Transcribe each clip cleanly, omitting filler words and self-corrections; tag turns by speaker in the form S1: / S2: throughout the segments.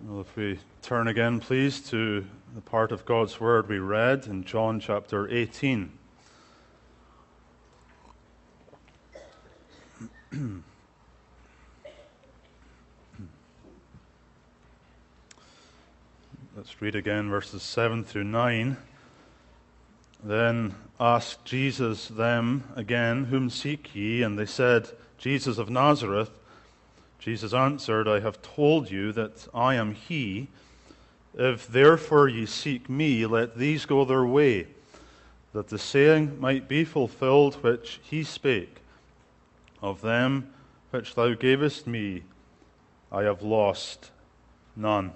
S1: Well, if we turn again, please, to the part of God's Word we read in John chapter 18. Let's read again verses 7 through 9. Then asked Jesus them again, Whom seek ye? And they said, Jesus of Nazareth. Jesus answered, I have told you that I am he. If therefore ye seek me, let these go their way, that the saying might be fulfilled which he spake. Of them which thou gavest me, I have lost none.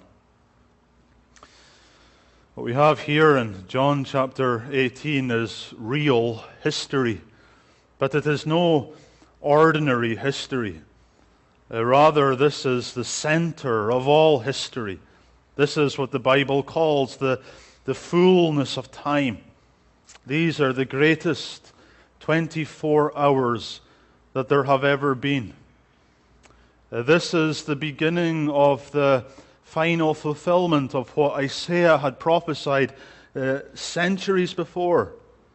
S1: What we have here in John chapter 18 is real history, but it is no ordinary history. Rather, this is the center of all history. This is what the Bible calls the fullness of time. These are the greatest 24 hours that there have ever been. This is the beginning of the final fulfillment of what Isaiah had prophesied centuries before.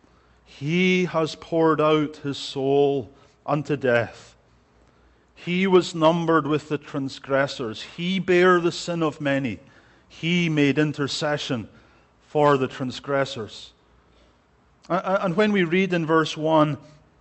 S1: He has poured out his soul unto death. He was numbered with the transgressors. He bare the sin of many. He made intercession for the transgressors. And when we read in verse 1,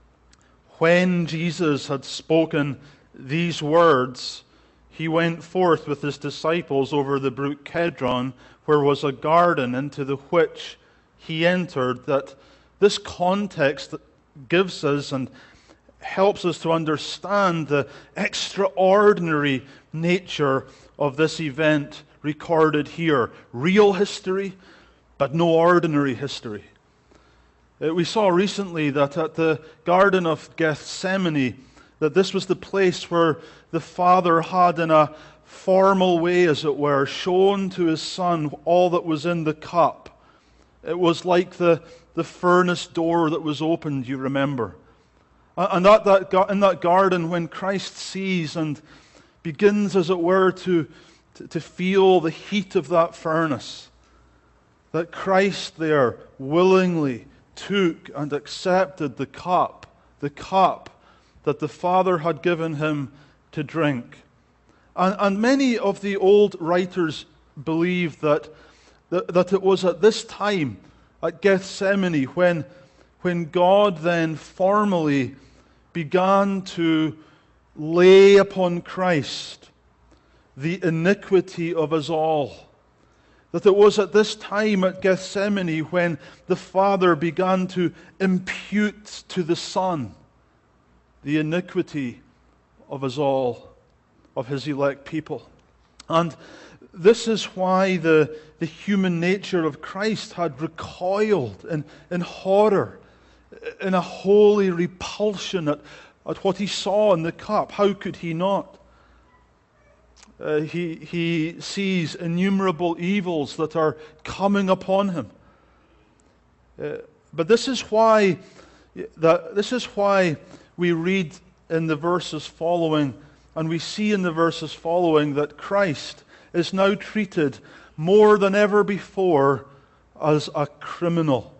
S1: when Jesus had spoken these words, he went forth with his disciples over the brook Kedron, where was a garden, into the which he entered. That this context gives us and helps us to understand the extraordinary nature of this event recorded here. Real history, but no ordinary history. We saw recently that at the Garden of Gethsemane, that this was the place where the Father had, in a formal way, as it were, shown to his Son all that was in the cup. It was like the furnace door that was opened, you remember. And in that garden, when Christ sees and begins, as it were, to feel the heat of that furnace, that Christ there willingly took and accepted the cup that the Father had given him to drink. And many of the old writers believe that it was at this time, at Gethsemane, when God then formally began to lay upon Christ the iniquity of us all. That it was at this time at Gethsemane when the Father began to impute to the Son the iniquity of us all, of his elect people. And this is why the human nature of Christ had recoiled in horror, in a holy repulsion at what he saw in the cup. How could he not? He sees innumerable evils that are coming upon him. But this is why we read in the verses following, and we see in the verses following, that Christ is now treated more than ever before as a criminal.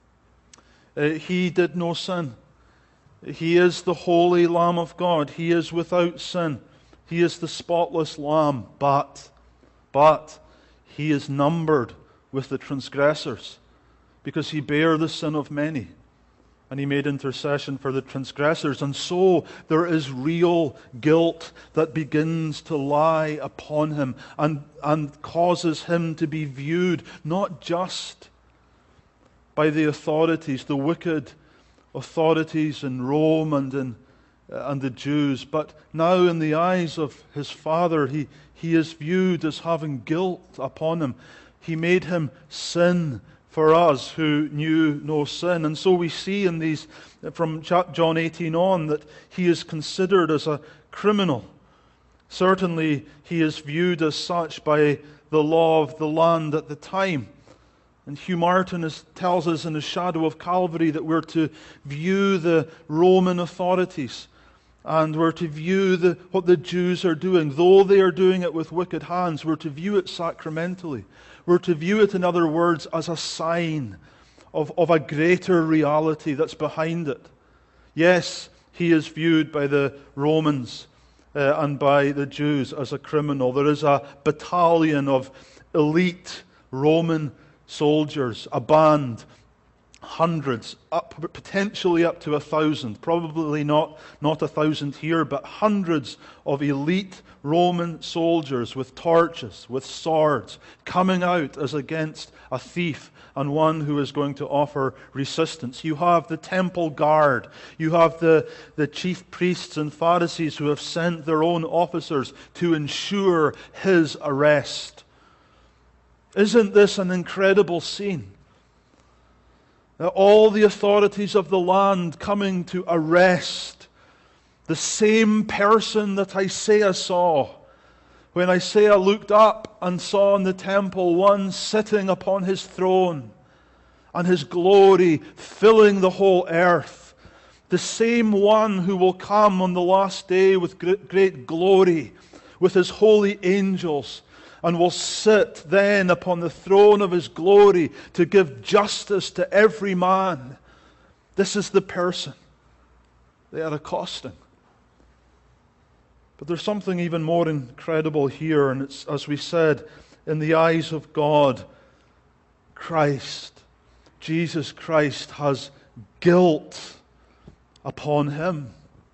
S1: He did no sin. He is the holy Lamb of God. He is without sin. He is the spotless Lamb. But he is numbered with the transgressors, because he bare the sin of many, and he made intercession for the transgressors. And so there is real guilt that begins to lie upon him and causes him to be viewed not just by the authorities, the wicked authorities in Rome and the Jews, but now in the eyes of his Father, he is viewed as having guilt upon him. He made him sin for us who knew no sin. And so we see in these, from John 18 on, that he is considered as a criminal. Certainly he is viewed as such by the law of the land at the time. And Hugh Martin tells us in The Shadow of Calvary that we're to view the Roman authorities And we're to view what the Jews are doing, though they are doing it with wicked hands, we're to view it sacramentally. We're to view it, in other words, as a sign of a greater reality that's behind it. Yes, he is viewed by the Romans and by the Jews as a criminal. There is a battalion of elite Roman soldiers, a band, hundreds, potentially up to 1,000, probably not 1,000 here, but hundreds of elite Roman soldiers with torches, with swords, coming out as against a thief and one who is going to offer resistance. You have the temple guard. You have the chief priests and Pharisees who have sent their own officers to ensure his arrest. Isn't this an incredible scene? All the authorities of the land coming to arrest the same person that Isaiah saw. When Isaiah looked up and saw in the temple one sitting upon his throne and his glory filling the whole earth. The same one who will come on the last day with great glory with his holy angels and will sit then upon the throne of his glory to give justice to every man. This is the person they are accosting. But there's something even more incredible here, and it's, as we said, in the eyes of God, Christ, Jesus Christ, has guilt upon him.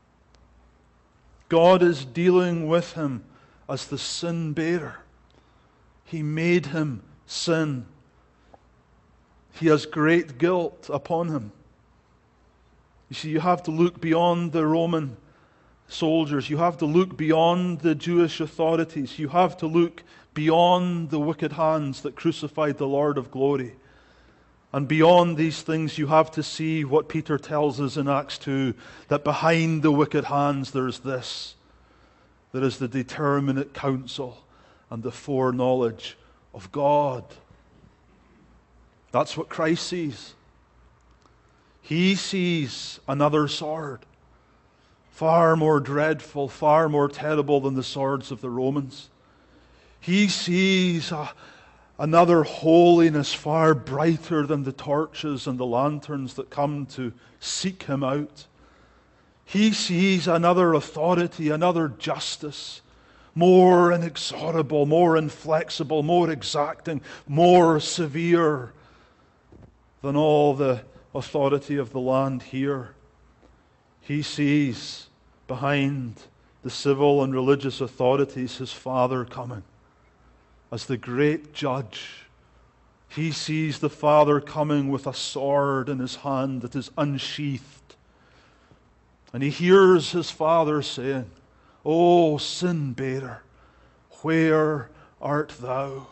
S1: God is dealing with him as the sin bearer. He made him sin. He has great guilt upon him. You see, you have to look beyond the Roman soldiers. You have to look beyond the Jewish authorities. You have to look beyond the wicked hands that crucified the Lord of glory. And beyond these things, you have to see what Peter tells us in Acts 2, that behind the wicked hands there is this. There is the determinate counsel and the foreknowledge of God. That's what Christ sees. He sees another sword, far more dreadful, far more terrible than the swords of the Romans. He sees another holiness far brighter than the torches and the lanterns that come to seek him out. He sees another authority, another justice, more inexorable, more inflexible, more exacting, more severe than all the authority of the land here. He sees behind the civil and religious authorities his Father coming as the great judge. He sees the Father coming with a sword in his hand that is unsheathed. And he hears his Father saying, "O sin bearer, where art thou?"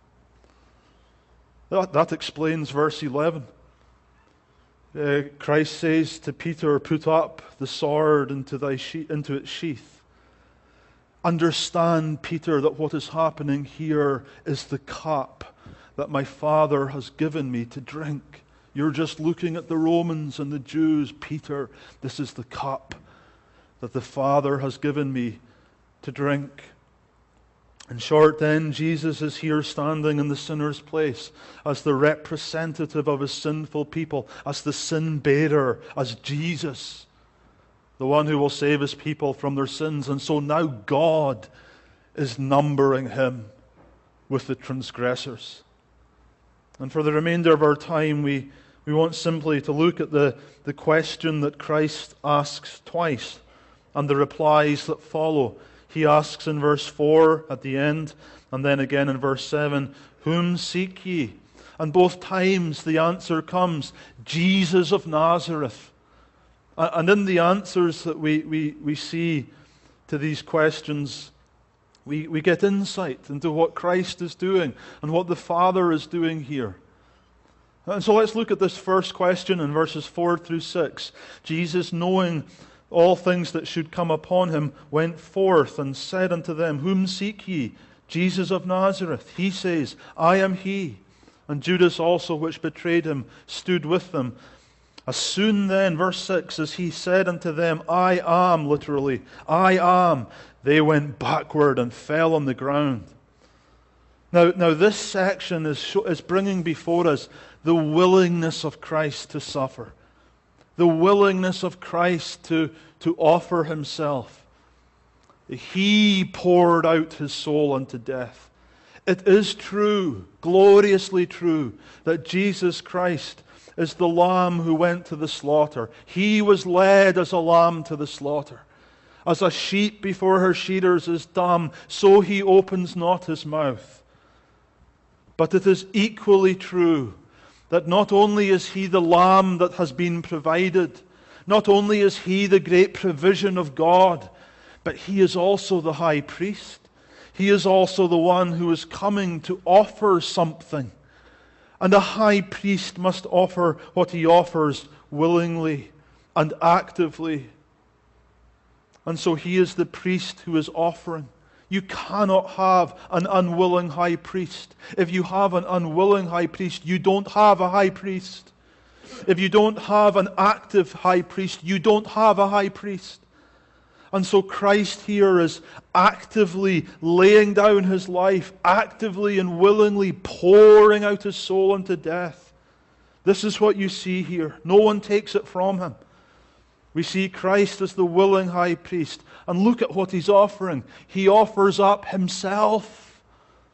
S1: That explains verse 11. Christ says to Peter, "Put up the sword into its sheath." Understand, Peter, that what is happening here is the cup that my Father has given me to drink. You're just looking at the Romans and the Jews. Peter, this is the cup that the Father has given me to drink. In short, then, Jesus is here standing in the sinner's place as the representative of his sinful people, as the sin bearer, as Jesus, the one who will save his people from their sins. And so now God is numbering him with the transgressors. And for the remainder of our time, we want simply to look at the question that Christ asks twice and the replies that follow. He asks in verse 4 at the end, and then again in verse 7, "Whom seek ye?" And both times the answer comes, "Jesus of Nazareth." And in the answers that we see to these questions, we get insight into what Christ is doing and what the Father is doing here. And so let's look at this first question in verses 4 through 6. Jesus, knowing all things that should come upon him, went forth and said unto them, "Whom seek ye? Jesus of Nazareth." He says, "I am he." And Judas also, which betrayed him, stood with them. As soon then, verse 6, as he said unto them, I am, literally, I am, they went backward and fell on the ground. Now this section is bringing before us the willingness of Christ to suffer. The willingness of Christ to offer himself. He poured out his soul unto death. It is true, gloriously true, that Jesus Christ is the Lamb who went to the slaughter. He was led as a lamb to the slaughter. As a sheep before her shearers is dumb, so he opens not his mouth. But it is equally true that not only is he the Lamb that has been provided, not only is he the great provision of God, but he is also the high priest. He is also the one who is coming to offer something. And a high priest must offer what he offers willingly and actively. And so he is the priest who is offering. You cannot have an unwilling high priest. If you have an unwilling high priest, you don't have a high priest. If you don't have an active high priest, you don't have a high priest. And so Christ here is actively laying down his life, actively and willingly pouring out his soul unto death. This is what you see here. No one takes it from him. We see Christ as the willing high priest. And look at what he's offering. He offers up himself.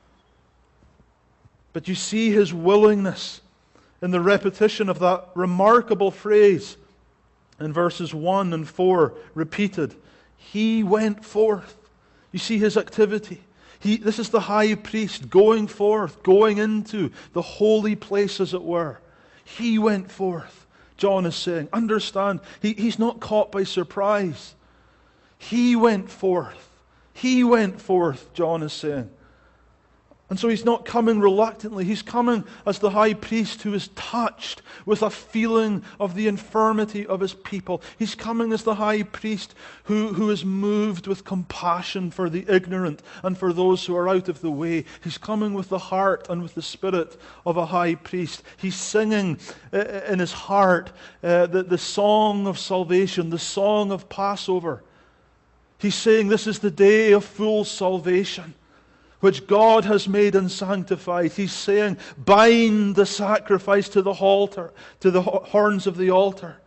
S1: But you see his willingness in the repetition of that remarkable phrase in verses 1 and 4, repeated. He went forth. You see his activity. This is the high priest going forth, going into the holy place, as it were. He went forth. John is saying, understand, he's not caught by surprise. He went forth. He went forth, John is saying. And so he's not coming reluctantly. He's coming as the high priest who is touched with a feeling of the infirmity of his people. He's coming as the high priest who is moved with compassion for the ignorant and for those who are out of the way. He's coming with the heart and with the spirit of a high priest. He's singing in his heart the song of salvation, the song of Passover. He's saying this is the day of full salvation, which God has made and sanctified. He's saying, bind the sacrifice to the altar, to the horns of the altar.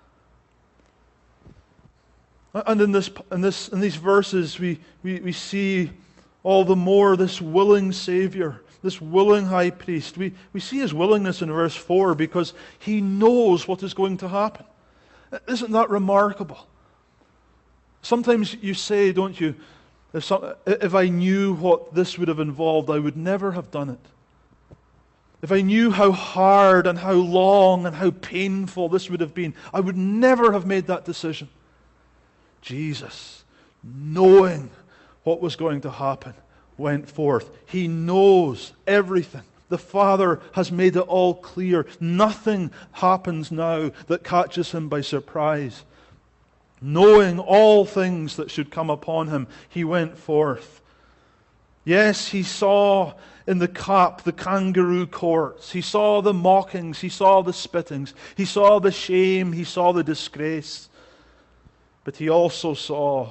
S1: And in these verses, we see all the more this willing Savior, this willing high priest. We see his willingness in verse 4 because he knows what is going to happen. Isn't that remarkable? Sometimes you say, don't you, if I knew what this would have involved, I would never have done it. If I knew how hard and how long and how painful this would have been, I would never have made that decision. Jesus, knowing what was going to happen, went forth. He knows everything. The Father has made it all clear. Nothing happens now that catches him by surprise. Knowing all things that should come upon him, he went forth. Yes, he saw in the cup the kangaroo courts. He saw the mockings. He saw the spittings. He saw the shame. He saw the disgrace. But he also saw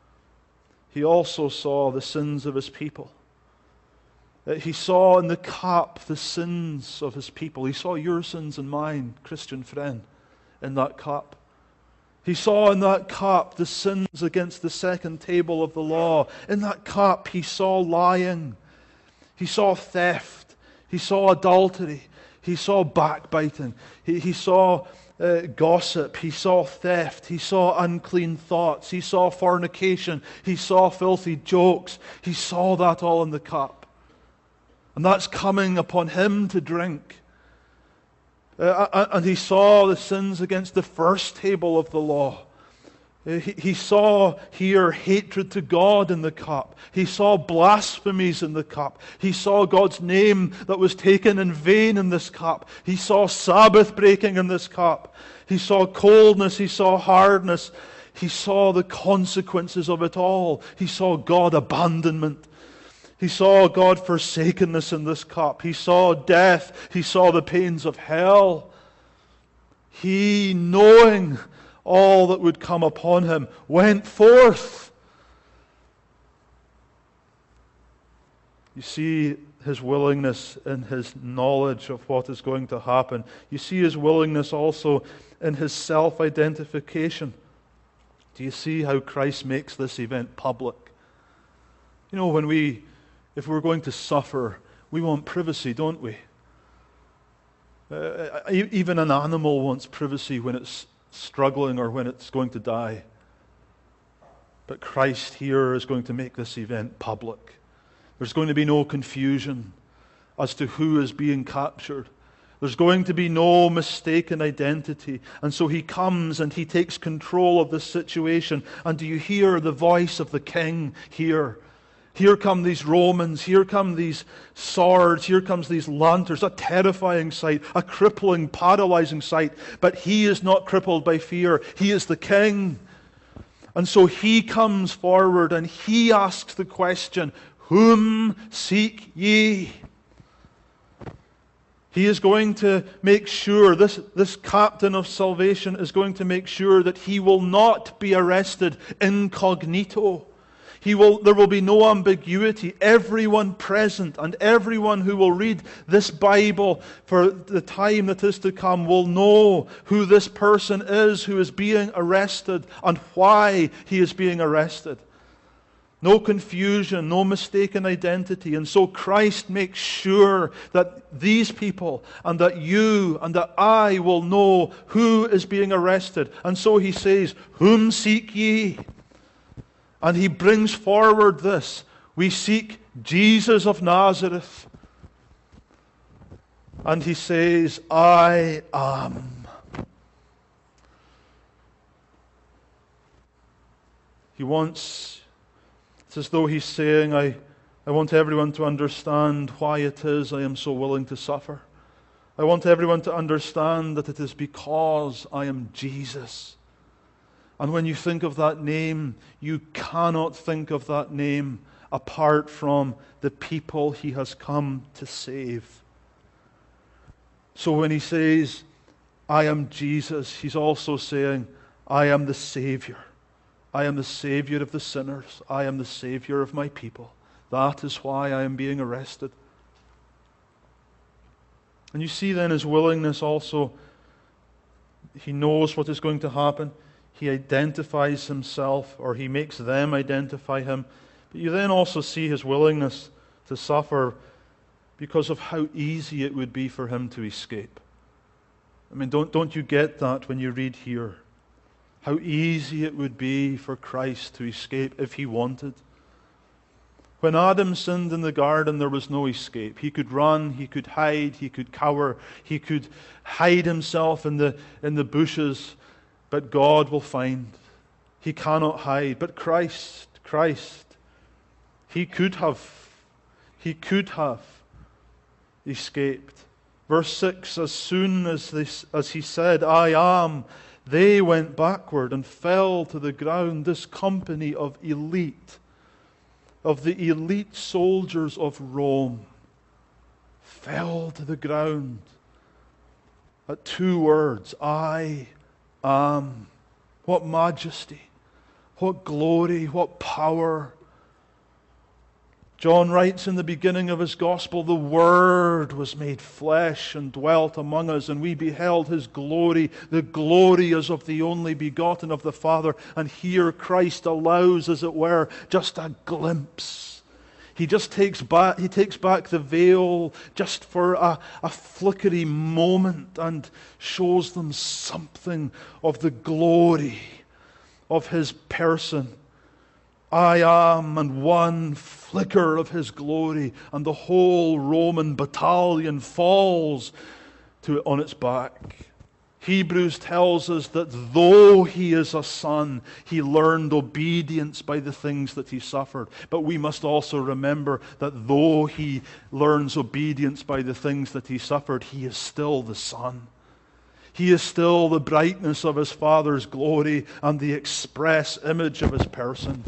S1: the sins of his people. He saw in the cup the sins of his people. He saw your sins and mine, Christian friend, in that cup. He saw in that cup the sins against the second table of the law. In that cup he saw lying. He saw theft. He saw adultery. He saw backbiting. He saw gossip. He saw theft. He saw unclean thoughts. He saw fornication. He saw filthy jokes. He saw that all in the cup. And that's coming upon him to drink. And he saw the sins against the first table of the law. He saw here hatred to God in the cup. He saw blasphemies in the cup. He saw God's name that was taken in vain in this cup. He saw Sabbath breaking in this cup. He saw coldness. He saw hardness. He saw the consequences of it all. He saw God abandonment. He saw God forsakenness in this cup. He saw death. He saw the pains of hell. He, knowing all that would come upon him, went forth. You see his willingness in his knowledge of what is going to happen. You see his willingness also in his self-identification. Do you see how Christ makes this event public? You know, if we're going to suffer, we want privacy, don't we? Even an animal wants privacy when it's struggling or when it's going to die. But Christ here is going to make this event public. There's going to be no confusion as to who is being captured. There's going to be no mistaken identity. And so he comes and he takes control of this situation. And do you hear the voice of the king here? Here come these Romans, here come these swords, here comes these lanterns, a terrifying sight, a crippling, paralyzing sight. But he is not crippled by fear. He is the king. And so he comes forward and he asks the question, "Whom seek ye?" He is going to make sure, this captain of salvation is going to make sure that he will not be arrested incognito. There will be no ambiguity. Everyone present and everyone who will read this Bible for the time that is to come will know who this person is who is being arrested and why he is being arrested. No confusion, no mistaken identity. And so Christ makes sure that these people and that you and that I will know who is being arrested. And so he says, "Whom seek ye?" And he brings forward this. We seek Jesus of Nazareth. And he says, "I am." It's as though he's saying, I want everyone to understand why it is I am so willing to suffer. I want everyone to understand that it is because I am Jesus. And when you think of that name, you cannot think of that name apart from the people he has come to save. So when he says, "I am Jesus," he's also saying, "I am the Savior. I am the Savior of the sinners. I am the Savior of my people. That is why I am being arrested." And you see then his willingness also. He knows what is going to happen. He identifies himself, or he makes them identify him. But you then also see his willingness to suffer because of how easy it would be for him to escape. I mean, don't you get that when you read here? How easy it would be for Christ to escape if he wanted. When Adam sinned in the garden, there was no escape. He could run, he could hide, he could cower, he could hide himself in the bushes, but God will find. He cannot hide. But Christ, he could have escaped. Verse 6, as soon as he said, "I am," they went backward and fell to the ground. This company of the elite soldiers of Rome, fell to the ground at two words, "I am." What majesty, what glory, what power. John writes in the beginning of his gospel, "The Word was made flesh and dwelt among us, and we beheld His glory. The glory as of the only begotten of the Father." And here Christ allows, as it were, just a glimpse. He takes back the veil just for a flickery moment and shows them something of the glory of His person. "I am," and one flicker of His glory, and the whole Roman battalion falls on its back. Hebrews tells us that though He is a son, He learned obedience by the things that He suffered. But we must also remember that though He learns obedience by the things that He suffered, He is still the Son. He is still the brightness of His Father's glory and the express image of His person.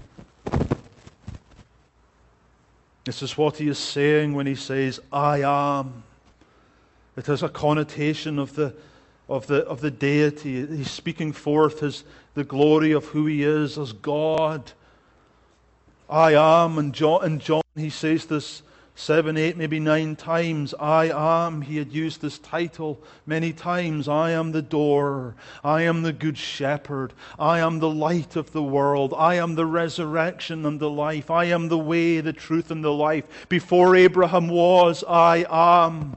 S1: This is what He is saying when He says, "I am." It has a connotation of the of the deity. He's speaking forth the glory of who He is as God. I am. And John, he says this 7, 8, maybe 9 times. I am. He had used this title many times. I am the door. I am the good shepherd. I am the light of the world. I am the resurrection and the life. I am the way, the truth, and the life. Before Abraham was, I am.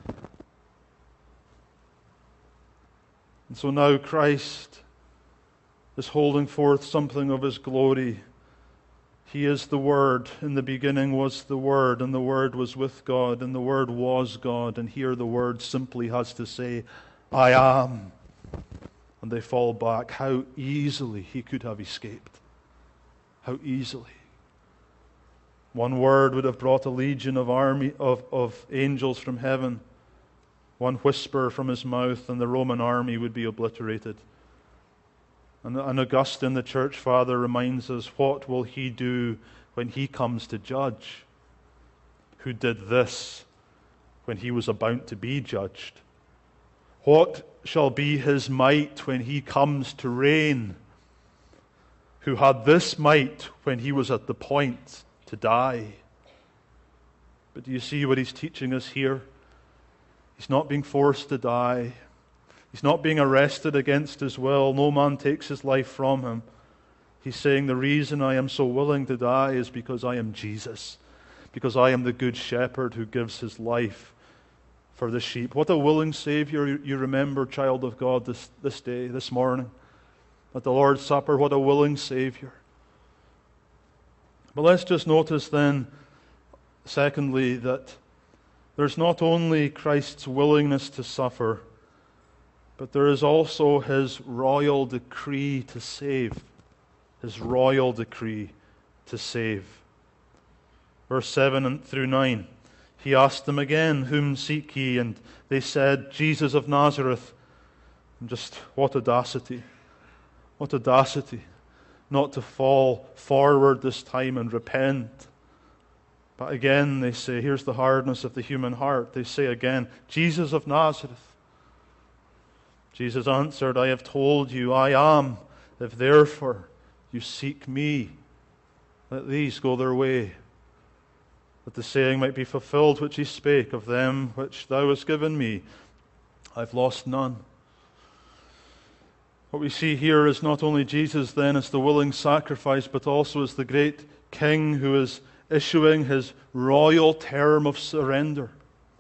S1: And so now Christ is holding forth something of His glory. He is the Word. In the beginning was the Word, and the Word was with God, and the Word was God. And here the Word simply has to say, I am. And they fall back. How easily He could have escaped. How easily. One word would have brought a legion of angels from heaven. One whisper from His mouth, and the Roman army would be obliterated. And Augustine, the church father, reminds us, what will He do when He comes to judge? Who did this when He was about to be judged? What shall be His might when He comes to reign? Who had this might when He was at the point to die? But do you see what He's teaching us here? He's not being forced to die. He's not being arrested against His will. No man takes His life from Him. He's saying, the reason I am so willing to die is because I am Jesus. Because I am the good shepherd who gives His life for the sheep. What a willing Savior you remember, child of God, this day, this morning. At the Lord's Supper, what a willing Savior. But let's just notice then, secondly, that there's not only Christ's willingness to suffer, but there is also His royal decree to save. His royal decree to save. Verse 7 through 9. He asked them again, whom seek ye? And they said, Jesus of Nazareth. And just what audacity. What audacity. Not to fall forward this time and repent. But again they say, here's the hardness of the human heart. They say again, Jesus of Nazareth. Jesus answered, I have told you, I am. If therefore you seek me, let these go their way, that the saying might be fulfilled which He spake, of them which thou hast given me, I've lost none. What we see here is not only Jesus then as the willing sacrifice, but also as the great King who is issuing His royal term of surrender.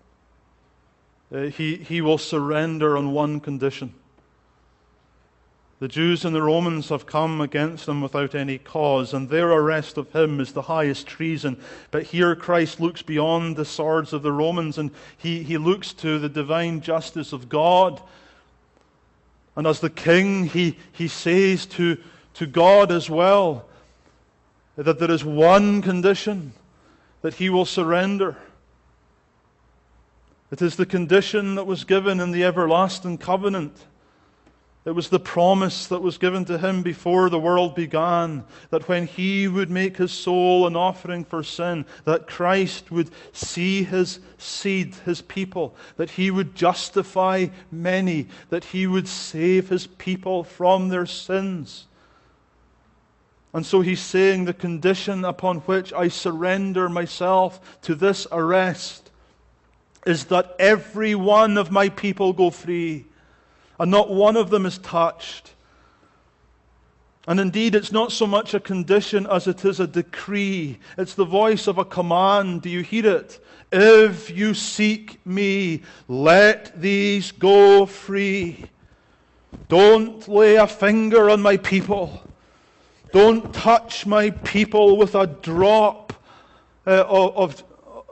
S1: He will surrender on one condition. The Jews and the Romans have come against Him without any cause, and their arrest of Him is the highest treason. But here Christ looks beyond the swords of the Romans, and He looks to the divine justice of God. And as the King, He says to God as well, that there is one condition that He will surrender. It is the condition that was given in the everlasting covenant. It was the promise that was given to Him before the world began, that when He would make His soul an offering for sin, that Christ would see His seed, His people, that He would justify many, that He would save His people from their sins. And so He's saying the condition upon which I surrender myself to this arrest is that every one of my people go free, and not one of them is touched. And indeed, it's not so much a condition as it is a decree. It's the voice of a command. Do you hear it? If you seek me, let these go free. Don't lay a finger on my people. Don't touch my people with a drop of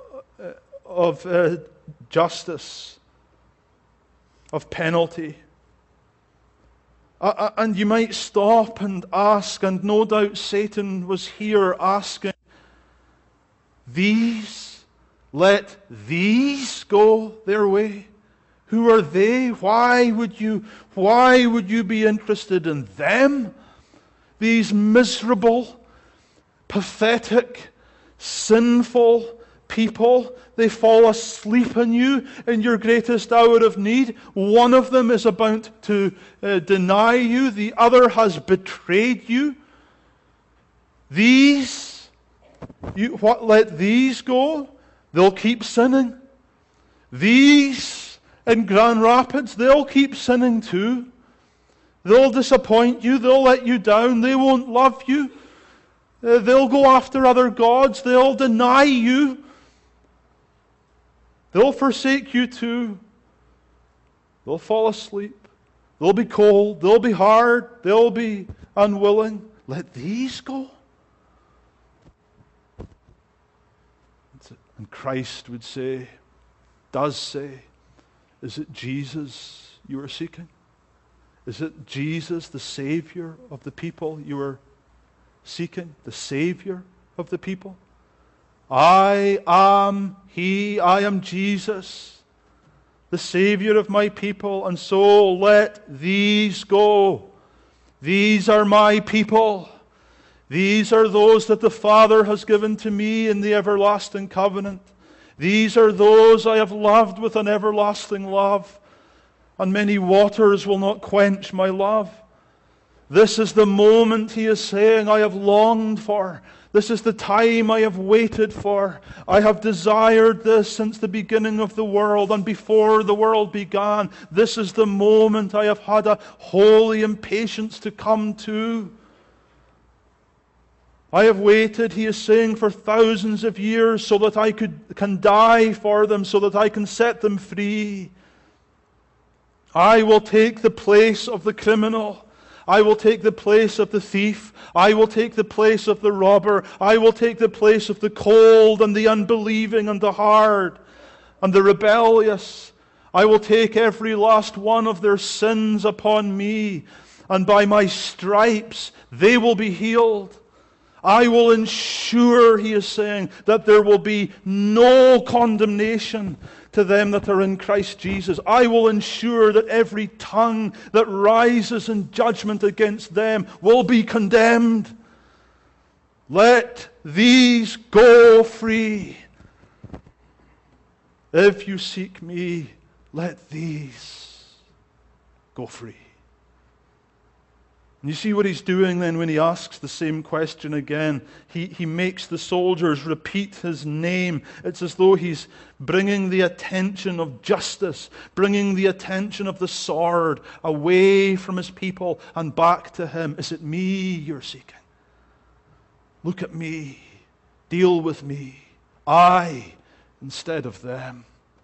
S1: justice, of penalty. And you might stop and ask, and no doubt Satan was here asking, let these go their way? Who are they? Why would you be interested in them? These miserable, pathetic, sinful people, they fall asleep on you in your greatest hour of need. One of them is about to deny you. The other has betrayed you. Let these go. They'll keep sinning. These in Grand Rapids, they'll keep sinning too. They'll disappoint you. They'll let you down. They won't love you. They'll go after other gods. They'll deny you. They'll forsake you too. They'll fall asleep. They'll be cold. They'll be hard. They'll be unwilling. Let these go. And Christ would say, does say, is it Jesus you are seeking? Is it Jesus, the Savior of the people you are seeking? The Savior of the people? I am He, I am Jesus, the Savior of my people, and so let these go. These are my people. These are those that the Father has given to me in the everlasting covenant. These are those I have loved with an everlasting love, and many waters will not quench my love. This is the moment, He is saying, I have longed for. This is the time I have waited for. I have desired this since the beginning of the world and before the world began. This is the moment I have had a holy impatience to come to. I have waited, He is saying, for thousands of years so that I can die for them, so that I can set them free. I will take the place of the criminal. I will take the place of the thief. I will take the place of the robber. I will take the place of the cold and the unbelieving and the hard and the rebellious. I will take every last one of their sins upon me, and by my stripes they will be healed. I will ensure, He is saying, that there will be no condemnation to them that are in Christ Jesus. I will ensure that every tongue that rises in judgment against them will be condemned. Let these go free. If you seek me, let these go free. And you see what He's doing then when He asks the same question again. He makes the soldiers repeat His name. It's as though He's bringing the attention of justice, bringing the attention of the sword away from His people and back to Him. Is it me you're seeking? Look at me. Deal with me. I instead of them.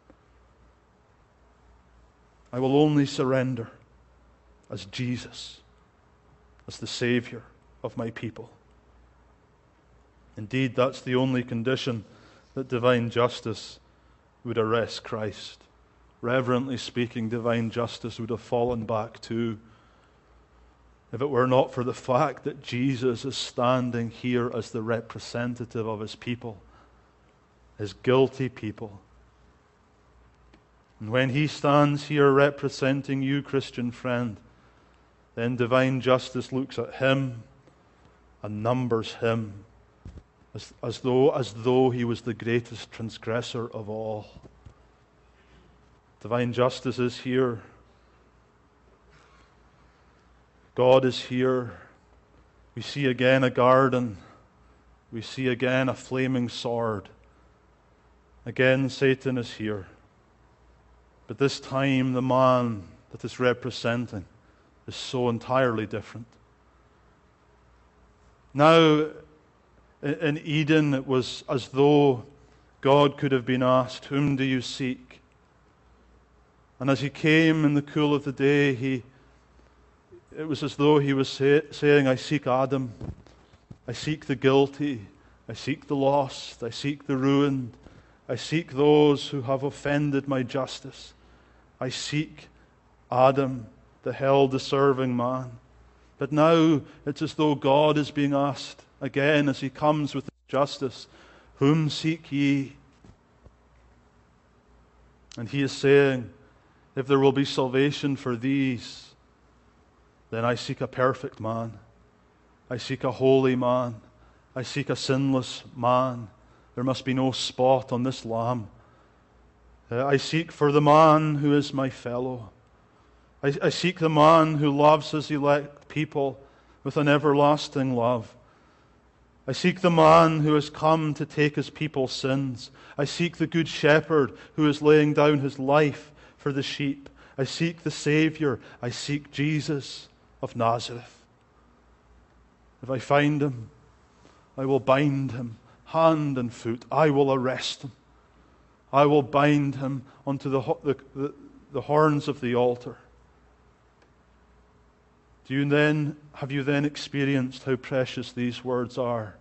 S1: I will only surrender as Jesus, as the Savior of my people. Indeed, that's the only condition that divine justice would arrest Christ. Reverently speaking, divine justice would have fallen back too, if it were not for the fact that Jesus is standing here as the representative of His people, His guilty people. And when He stands here representing you, Christian friend, then divine justice looks at Him and numbers Him as though He was the greatest transgressor of all. Divine justice is here. God is here. We see again a garden. We see again a flaming sword. Again, Satan is here. But this time, the man that is representing is so entirely different. Now, in Eden, it was as though God could have been asked, whom do you seek? And as He came in the cool of the day, it was as though He was saying, I seek Adam. I seek the guilty. I seek the lost. I seek the ruined. I seek those who have offended my justice. I seek Adam, the hell-deserving man. But now it's as though God is being asked again as He comes with His justice, whom seek ye? And He is saying, if there will be salvation for these, then I seek a perfect man. I seek a holy man. I seek a sinless man. There must be no spot on this lamb. I seek for the man who is my fellow. I seek the man who loves his elect people with an everlasting love. I seek the man who has come to take his people's sins. I seek the good shepherd who is laying down his life for the sheep. I seek the Savior. I seek Jesus of Nazareth. If I find him, I will bind him hand and foot. I will arrest him. I will bind him onto the horns of the altar. Have you then experienced how precious these words are?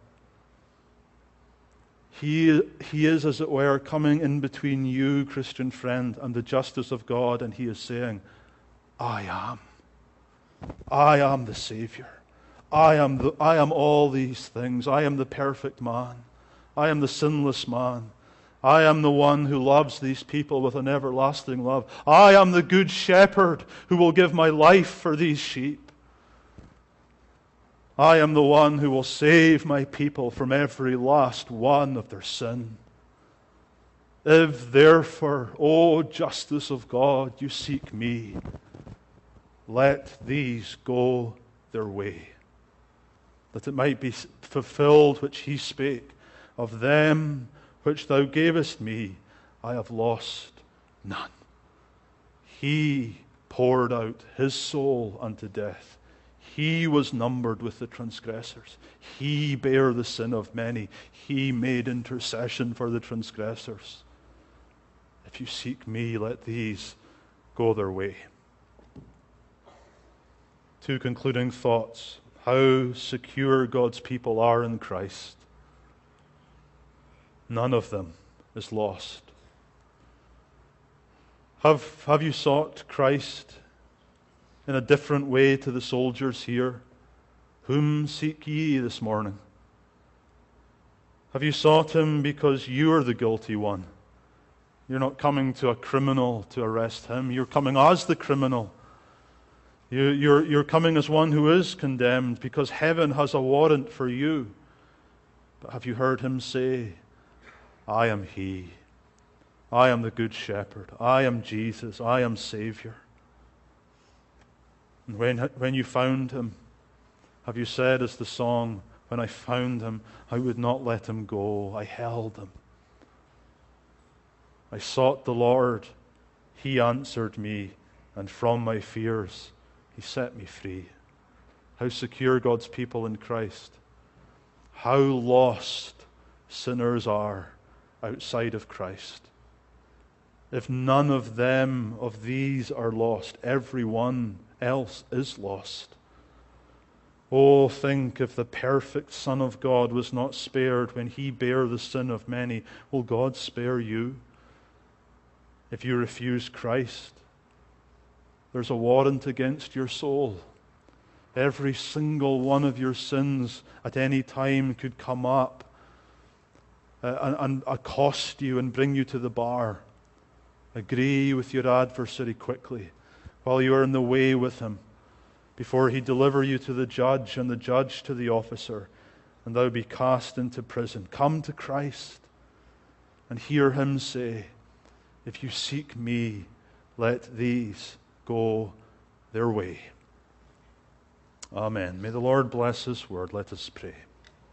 S1: He is, as it were, coming in between you, Christian friend, and the justice of God, and he is saying, I am the Savior. I am all these things. I am the perfect man. I am the sinless man. I am the one who loves these people with an everlasting love. I am the good shepherd who will give my life for these sheep. I am the one who will save my people from every last one of their sin. If therefore, O justice of God, you seek me, let these go their way, that it might be fulfilled which he spake, of them which thou gavest me, I have lost none. He poured out his soul unto death. He was numbered with the transgressors. He bare the sin of many. He made intercession for the transgressors. If you seek me, let these go their way. Two concluding thoughts. How secure God's people are in Christ. None of them is lost. Have you sought Christ in a different way to the soldiers here? Whom seek ye this morning? Have you sought him because you are the guilty one? You're not coming to a criminal to arrest him. You're coming as the criminal. You're coming as one who is condemned because heaven has a warrant for you. But have you heard him say, I am he. I am the good shepherd. I am Jesus. I am Savior. And when you found him, have you said as the song, when I found him, I would not let him go. I held him. I sought the Lord. He answered me, and from my fears he set me free. How secure God's people in Christ. How lost sinners are outside of Christ. If none of them, of these, are lost, everyone else is lost. Oh, think if the perfect Son of God was not spared when he bare the sin of many, will God spare you if you refuse Christ? There's a warrant against your soul. Every single one of your sins at any time could come up and accost you and bring you to the bar. Agree with your adversary quickly while you are in the way with him, before he deliver you to the judge and the judge to the officer, and thou be cast into prison. Come to Christ and hear him say, if you seek me, let these go their way. Amen. May the Lord bless his word. Let us pray.